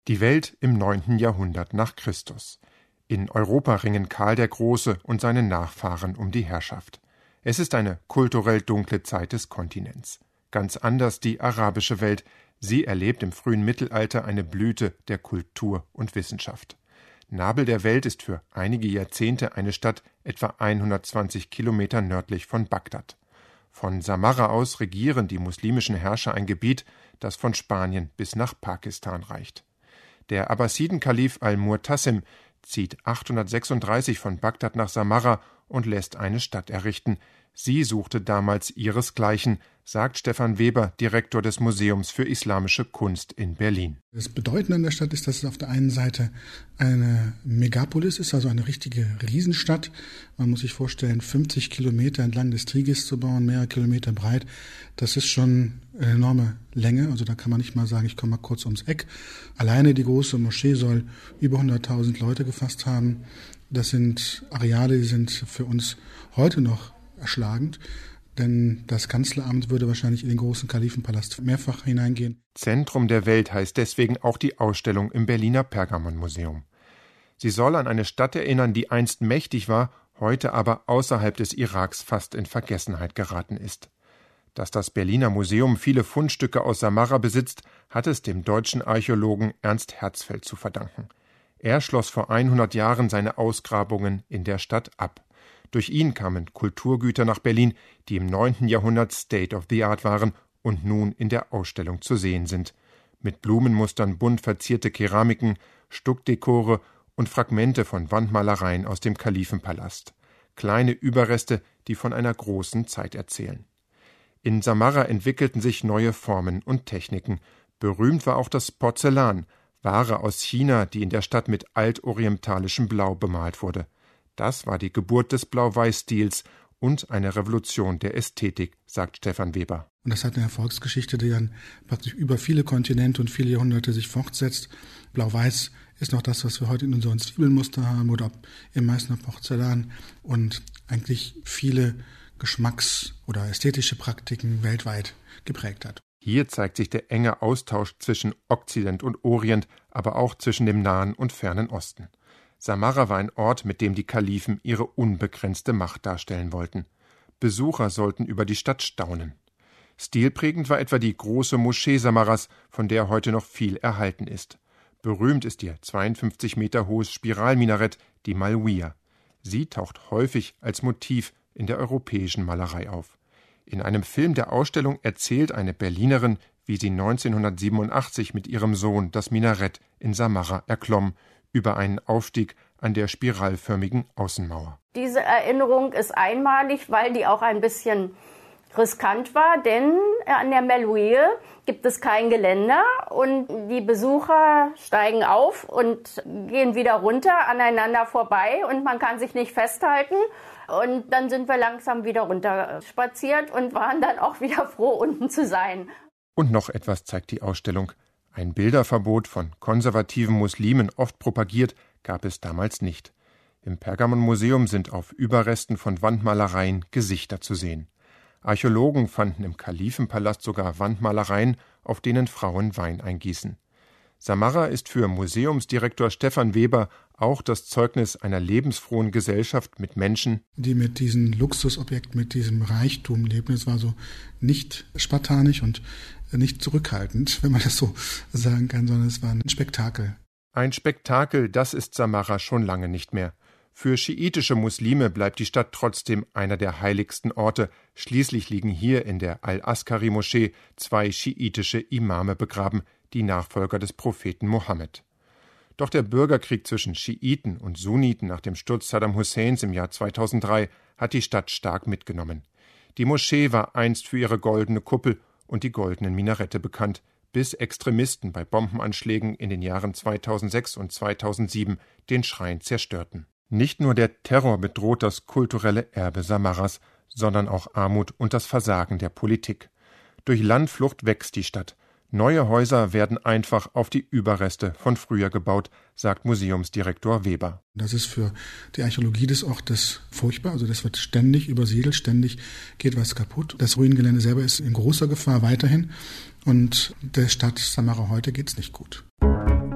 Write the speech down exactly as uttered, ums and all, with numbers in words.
Die Welt im neunten Jahrhundert nach Christus. In Europa ringen Karl der Große und seine Nachfahren um die Herrschaft. Es ist eine kulturell dunkle Zeit des Kontinents. Ganz anders die arabische Welt. Sie erlebt im frühen Mittelalter eine Blüte der Kultur und Wissenschaft. Nabel der Welt ist für einige Jahrzehnte eine Stadt etwa hundertzwanzig Kilometer nördlich von Bagdad. Von Samarra aus regieren die muslimischen Herrscher ein Gebiet, das von Spanien bis nach Pakistan reicht. Der Abbasiden-Kalif al-Mu'tasim zieht achthundertsechsunddreißig von Bagdad nach Samarra und lässt eine Stadt errichten. Sie suchte damals ihresgleichen, sagt Stefan Weber, Direktor des Museums für Islamische Kunst in Berlin. Das Bedeutende an der Stadt ist, dass es auf der einen Seite eine Megapolis ist, also eine richtige Riesenstadt. Man muss sich vorstellen, fünfzig Kilometer entlang des Tigris zu bauen, mehrere Kilometer breit. Das ist schon eine enorme Länge. Also da kann man nicht mal sagen, ich komme mal kurz ums Eck. Alleine die große Moschee soll über hunderttausend Leute gefasst haben. Das sind Areale, die sind für uns heute noch erschlagend, denn das Kanzleramt würde wahrscheinlich in den großen Kalifenpalast mehrfach hineingehen. Zentrum der Welt heißt deswegen auch die Ausstellung im Berliner Pergamonmuseum. Sie soll an eine Stadt erinnern, die einst mächtig war, heute aber außerhalb des Iraks fast in Vergessenheit geraten ist. Dass das Berliner Museum viele Fundstücke aus Samarra besitzt, hat es dem deutschen Archäologen Ernst Herzfeld zu verdanken. Er schloss vor hundert Jahren seine Ausgrabungen in der Stadt ab. Durch ihn kamen Kulturgüter nach Berlin, die im neunten Jahrhundert State of the Art waren und nun in der Ausstellung zu sehen sind. Mit Blumenmustern bunt verzierte Keramiken, Stuckdekore und Fragmente von Wandmalereien aus dem Kalifenpalast. Kleine Überreste, die von einer großen Zeit erzählen. In Samarra entwickelten sich neue Formen und Techniken. Berühmt war auch das Porzellan, Ware aus China, die in der Stadt mit altorientalischem Blau bemalt wurde. Das war die Geburt des Blau-Weiß-Stils und eine Revolution der Ästhetik, sagt Stefan Weber. Und das hat eine Erfolgsgeschichte, die dann praktisch über viele Kontinente und viele Jahrhunderte sich fortsetzt. Blau-Weiß ist noch das, was wir heute in unseren Zwiebelmuster haben oder im Meißner Porzellan und eigentlich viele Geschmacks- oder ästhetische Praktiken weltweit geprägt hat. Hier zeigt sich der enge Austausch zwischen Okzident und Orient, aber auch zwischen dem Nahen und Fernen Osten. Samarra war ein Ort, mit dem die Kalifen ihre unbegrenzte Macht darstellen wollten. Besucher sollten über die Stadt staunen. Stilprägend war etwa die große Moschee Samarras, von der heute noch viel erhalten ist. Berühmt ist ihr zweiundfünfzig Meter hohes Spiralminarett, die Malwiya. Sie taucht häufig als Motiv in der europäischen Malerei auf. In einem Film der Ausstellung erzählt eine Berlinerin, wie sie neunzehnhundertsiebenundachtzig mit ihrem Sohn das Minarett in Samarra erklomm, über einen Aufstieg an der spiralförmigen Außenmauer. Diese Erinnerung ist einmalig, weil die auch ein bisschen riskant war, denn an der Malwiya gibt es kein Geländer und die Besucher steigen auf und gehen wieder runter, aneinander vorbei und man kann sich nicht festhalten. Und dann sind wir langsam wieder runter spaziert und waren dann auch wieder froh, unten zu sein. Und noch etwas zeigt die Ausstellung. Ein Bilderverbot, von konservativen Muslimen oft propagiert, gab es damals nicht. Im Pergamonmuseum sind auf Überresten von Wandmalereien Gesichter zu sehen. Archäologen fanden im Kalifenpalast sogar Wandmalereien, auf denen Frauen Wein eingießen. Samarra ist für Museumsdirektor Stefan Weber auch das Zeugnis einer lebensfrohen Gesellschaft mit Menschen, die mit diesem Luxusobjekt, mit diesem Reichtum leben. Es war so nicht spartanisch und nicht zurückhaltend, wenn man das so sagen kann, sondern es war ein Spektakel. Ein Spektakel, das ist Samarra schon lange nicht mehr. Für schiitische Muslime bleibt die Stadt trotzdem einer der heiligsten Orte. Schließlich liegen hier in der Al-Askari-Moschee zwei schiitische Imame begraben, die Nachfolger des Propheten Mohammed. Doch der Bürgerkrieg zwischen Schiiten und Sunniten nach dem Sturz Saddam Husseins im Jahr zweitausenddrei hat die Stadt stark mitgenommen. Die Moschee war einst für ihre goldene Kuppel und die goldenen Minarette bekannt, bis Extremisten bei Bombenanschlägen in den Jahren zweitausendsechs und zweitausendsieben den Schrein zerstörten. Nicht nur der Terror bedroht das kulturelle Erbe Samarras, sondern auch Armut und das Versagen der Politik. Durch Landflucht wächst die Stadt. Neue Häuser werden einfach auf die Überreste von früher gebaut, sagt Museumsdirektor Weber. Das ist für die Archäologie des Ortes furchtbar. Also das wird ständig übersiedelt, ständig geht was kaputt. Das Ruinengelände selber ist in großer Gefahr weiterhin und der Stadt Samarra heute geht's nicht gut.